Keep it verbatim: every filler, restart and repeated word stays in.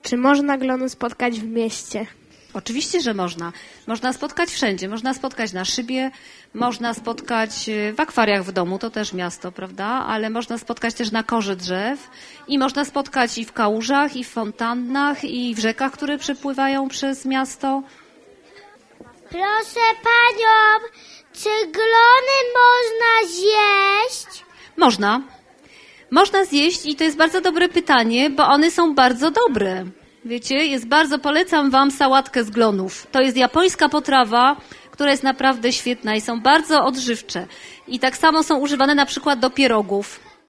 Czy można glony spotkać w mieście? Oczywiście, że można. Można spotkać wszędzie. Można spotkać na szybie, można spotkać w akwariach w domu, to też miasto, prawda? Ale można spotkać też na korze drzew i można spotkać i w kałużach, i w fontannach, i w rzekach, które przepływają przez miasto. Proszę panią, czy glony można zjeść? Można. Można zjeść i to jest bardzo dobre pytanie, bo one są bardzo dobre. Wiecie, jest bardzo, polecam wam sałatkę z glonów. To jest japońska potrawa, która jest naprawdę świetna i są bardzo odżywcze. I tak samo są używane na przykład do pierogów.